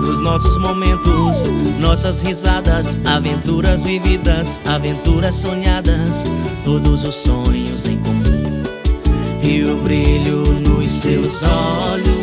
Os nossos momentos, nossas risadas, aventuras vividas, aventuras sonhadas, todos os sonhos em comum e o brilho nos seus olhos.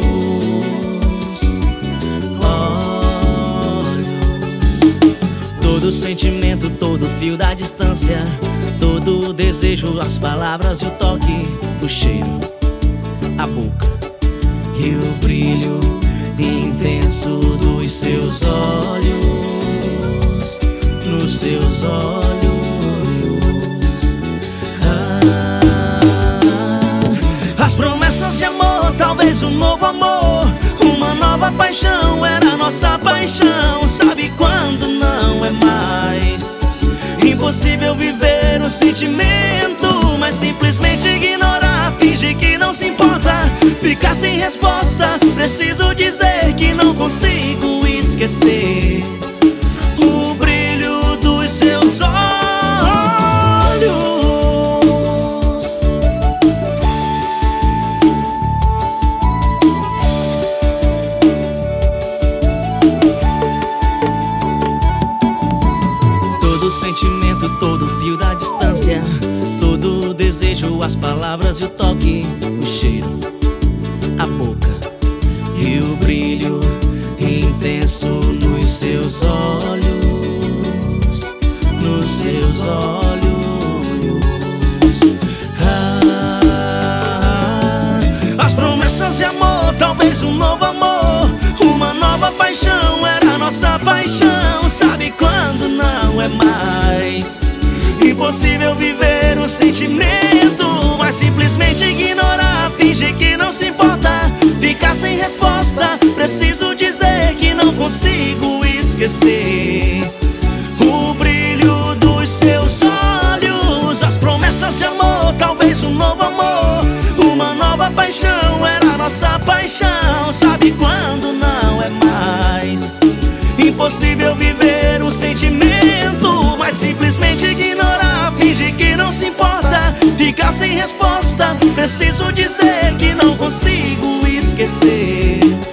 Todo sentimento, todo fio da distância, todo o desejo, as palavras e o toque, o cheiro, a boca e o brilho intenso dos seus olhos, nos seus olhos. As promessas de amor, talvez um novo amor, uma nova paixão, era nossa paixão. Sabe quando não é mais impossível viver o sentimento, mas simplesmente ignorar, fingir que não se importa, ficar sem resposta. Preciso dizer que não consigo esquecer o brilho dos seus olhos. Todo sentimento, todo fio da distância, todo o desejo, as palavras e o toque, o cheiro, a boca e o brilho intenso nos seus olhos, nos seus olhos. As promessas de amor, talvez um novo amor, uma nova paixão, era nossa paixão. Sabe quando não é mais impossível viver o sentimento, mas simplesmente ignorar, fingir que não se importa, ficar sem resposta. Preciso dizer que não consigo esquecer o brilho dos seus olhos. As promessas de amor, talvez um novo amor, uma nova paixão, era nossa paixão. Sabe quando não é mais impossível viver o sentimento, mas simplesmente ignorar, fingir que não se importa, ficar sem resposta. Preciso dizer que não consigo esquecer